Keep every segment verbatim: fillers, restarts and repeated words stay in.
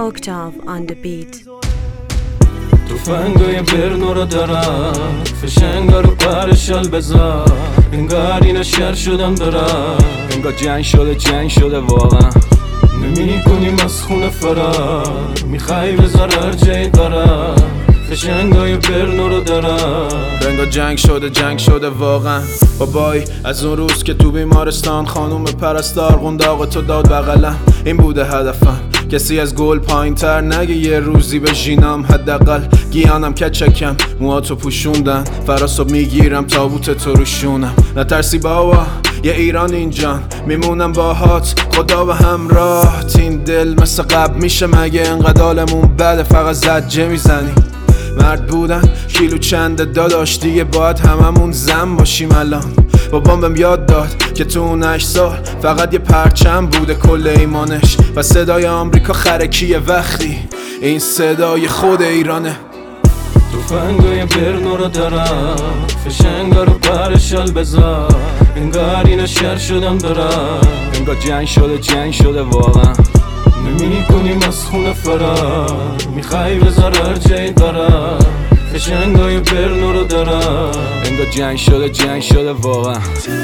Octave on the beat. تفنگای برنو رو دارم فشنگا رو پرشال بذار انگار اینا شر شدم دارم انگار جنگ شده جنگ شده واقعا نمی کنیم از خونه فرار میخوای بذار هر جایی دارم فشنگای برنو رو دارم انگار جنگ شده جنگ شده واقعا بابای از اون روز که تو بیمارستان خانوم پرستار قنداق تو داد بغلم این بوده هدفم کسی از گل پایین تر نگه یه روزی به ژینام حداقل گیانم کچکم موهاتو پوشوندن فراسب میگیرم تابوت تو روشونم نترسی بابا یه ایران اینجان میمونم باهات خدا به همراه این دل مثل قبل میشه مگه انقدر حالمون بده فقط زجه میزنی مرد بودن کیلو چنده داداش دیگه باید هممون زن باشیم الان بابام بهم یاد داد که تو اون هشت سال فقط یه پرچم بوده کل ایمانش و صدای آمریکا خرکیه وقتی این صدای خود ایرانه تفنگای برنو رو دارم فشنگا رو پرشال بذار انگار اینا شر شدم دارم انگار جنگ شده جنگ شده واقعا نمی کنیم از خونه فرار میخوای بذار هر جایی دارم فشنگای برنو رو دارم انگار جنگ شده جنگ شده واقعا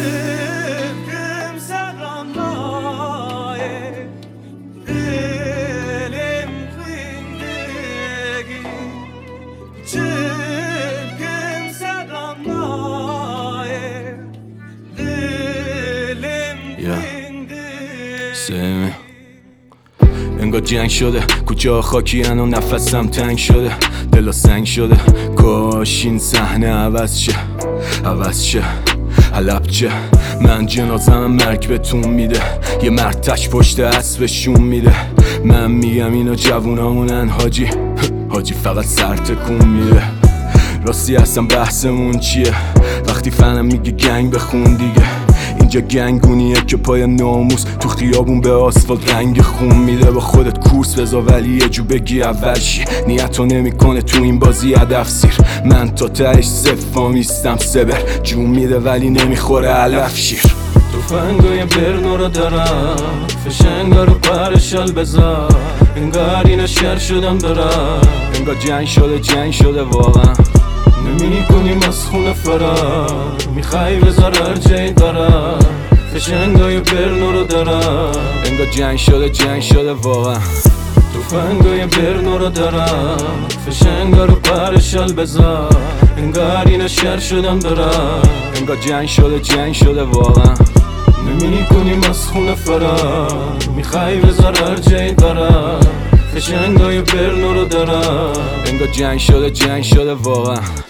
سمی انگار جنگ شده کوچه ها خاکی و نفسم تنگ شده دلا سنگ شده کاش این صحنه عوض شه عوض شه حلب چه من جنازم مرگ بهتون میده یه مرد تش پشت اسبشون میده من میگم اینا جوونامونن حاجی حاجی فقط سر تکون میده راستی اصلا بحثمون چیه وقتی فنم میگه گنگ بخون دیگه اینجا گنگونیه که پای ناموس تو خیابون به آسفالت رنگ خون میده با خودت کورس بذار ولی یه جو بگی اول شی نیتو نمیکنه تو این بازی هدف سیر من تا تهش صفا میستم سبر جون میده ولی نمیخوره علف شیر تفنگای برنو رو دارم فشنگا رو پرشال بذار انگار اینا شر شدم دارم انگار جنگ شده جنگ شده واقعا نمی کنیم از خونه فرار میخوای بذار هر جایی دارم فشنگای برنو رو دارم انگار جنگ شده جنگ شده واقعا تفنگای برنو رو دارم فشنگا رو پرشال بذار انگار اینا شر شدم دارم انگار جنگ شده جنگ شده واقعا نمی کنیم از خونه فرار میخوای بذار هر جایی دارم فشنگای برنو رو دارم انگار جنگ شده جنگ شده واقعا